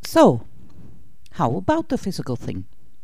So, how about the physical thing?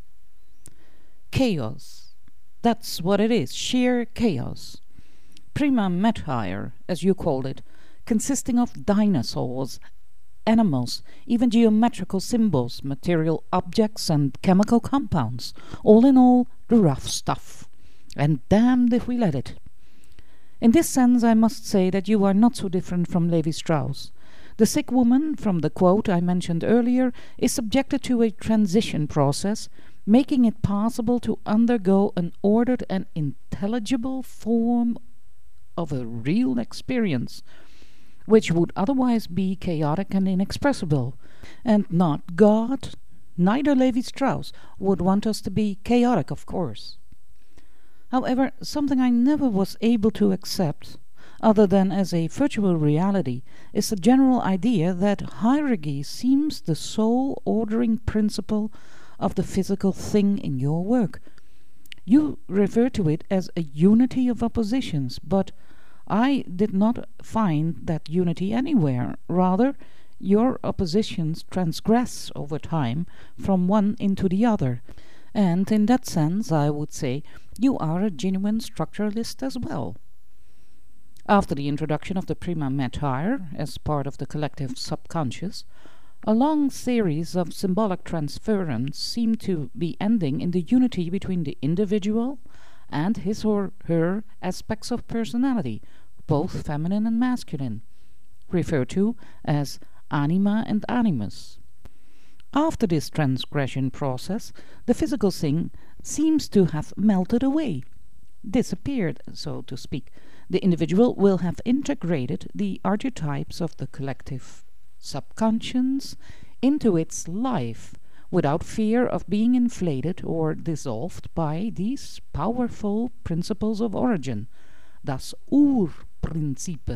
Chaos. That's what it is, sheer chaos. Prima mater, as you called it, consisting of dinosaurs, animals, even geometrical symbols, material objects, and chemical compounds. All in all, the rough stuff. And damned if we let it. In this sense, I must say that you are not so different from Levi-Strauss. The sick woman, from the quote I mentioned earlier, is subjected to a transition process, making it possible to undergo an ordered and intelligible form of a real experience, which would otherwise be chaotic and inexpressible. And not God, neither Levi-Strauss would want us to be chaotic, of course. However, something I never was able to accept, other than as a virtual reality, is the general idea that hierarchy seems the sole ordering principle of the physical thing in your work. You refer to it as a unity of oppositions, but I did not find that unity anywhere. Rather, your oppositions transgress over time from one into the other, and in that sense I would say you are a genuine structuralist as well. After the introduction of the prima mater as part of the collective subconscious, a long series of symbolic transference seemed to be ending in the unity between the individual and his or her aspects of personality, both feminine and masculine, referred to as anima and animus. After this transgression process, the physical thing seems to have melted away, disappeared, so to speak. The individual will have integrated the archetypes of the collective subconscious into its life, without fear of being inflated or dissolved by these powerful principles of origin, das Urprinzip.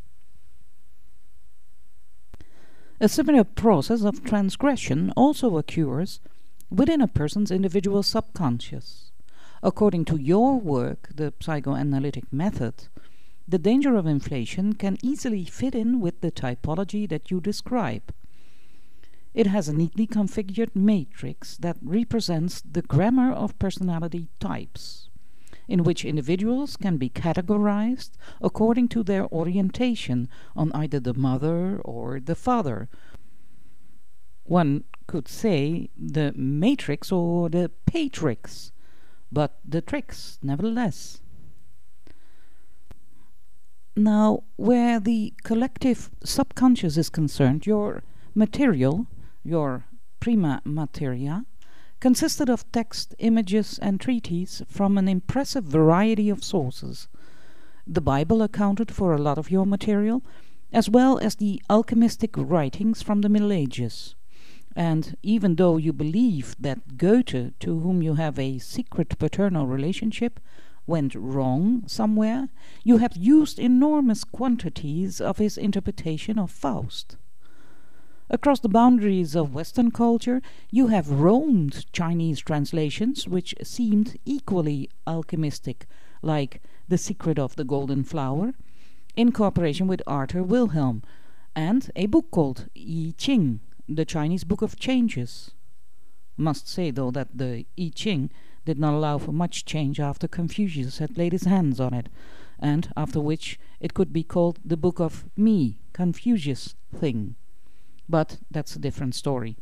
A similar process of transgression also occurs within a person's individual subconscious. According to your work, the psychoanalytic method, the danger of inflation can easily fit in with the typology that you describe. It has a neatly configured matrix that represents the grammar of personality types, in which individuals can be categorized according to their orientation on either the mother or the father. One could say the matrix or the patrix, but the tricks nevertheless. Now, where the collective subconscious is concerned, your material, your prima materia, consisted of text, images, and treatises from an impressive variety of sources. The Bible accounted for a lot of your material, as well as the alchemistic writings from the Middle Ages. And even though you believe that Goethe, to whom you have a secret paternal relationship, went wrong somewhere, you have used enormous quantities of his interpretation of Faust. Across the boundaries of Western culture, you have roamed Chinese translations which seemed equally alchemistic, like The Secret of the Golden Flower, in cooperation with Arthur Wilhelm, and a book called I Ching, the Chinese Book of Changes. Must say, though, that the I Ching did not allow for much change after Confucius had laid his hands on it, and after which it could be called the Book of Me, Confucius thing. But that's a different story.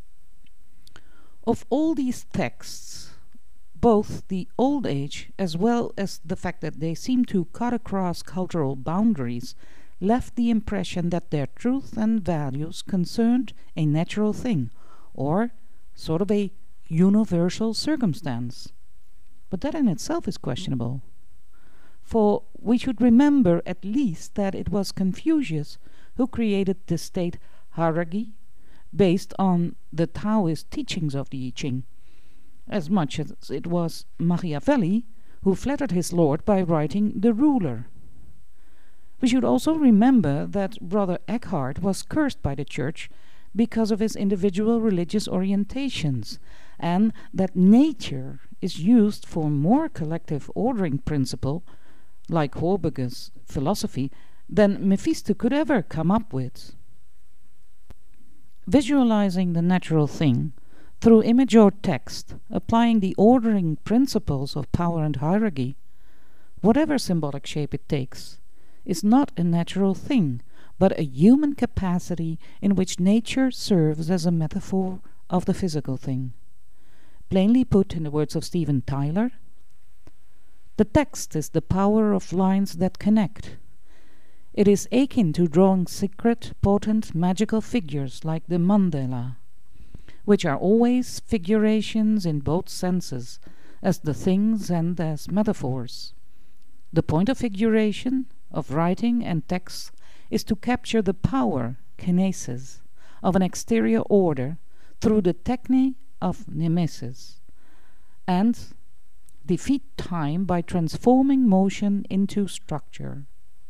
Of all these texts, both the old age as well as the fact that they seem to cut across cultural boundaries left the impression that their truth and values concerned a natural thing, or sort of a universal circumstance. But that in itself is questionable. For we should remember at least that it was Confucius who created the state hierarchy based on the Taoist teachings of the I Ching, as much as it was Machiavelli who flattered his lord by writing The Ruler. We should also remember that Brother Eckhart was cursed by the Church because of his individual religious orientations, and that nature is used for more collective ordering principle, like Horberger's philosophy, than Mephisto could ever come up with. Visualizing the natural thing through image or text, applying the ordering principles of power and hierarchy, whatever symbolic shape it takes, is not a natural thing, but a human capacity in which nature serves as a metaphor of the physical thing. Plainly put, in the words of Steven Tyler, the text is the power of lines that connect. It is akin to drawing secret, potent, magical figures like the mandala, which are always figurations in both senses, as the things and as metaphors. The point of figuration, of writing and text, is to capture the power, kinesis, of an exterior order through the technique of mimesis, and defeat time by transforming motion into structure.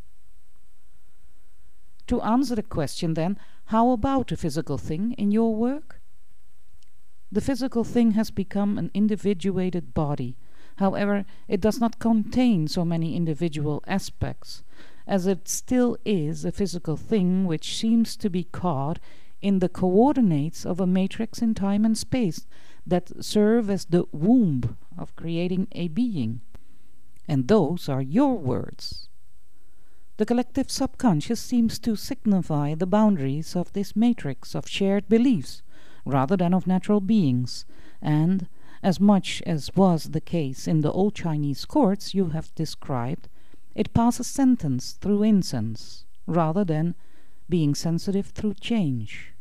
To answer the question then, how about a physical thing in your work? The physical thing has become an individuated body. However, it does not contain so many individual aspects, as it still is a physical thing which seems to be caught in the coordinates of a matrix in time and space that serve as the womb of creating a being. And those are your words. The collective subconscious seems to signify the boundaries of this matrix of shared beliefs, rather than of natural beings, and, as much as was the case in the old Chinese courts you have described, it passes sentence through incense, rather than being sensitive through change.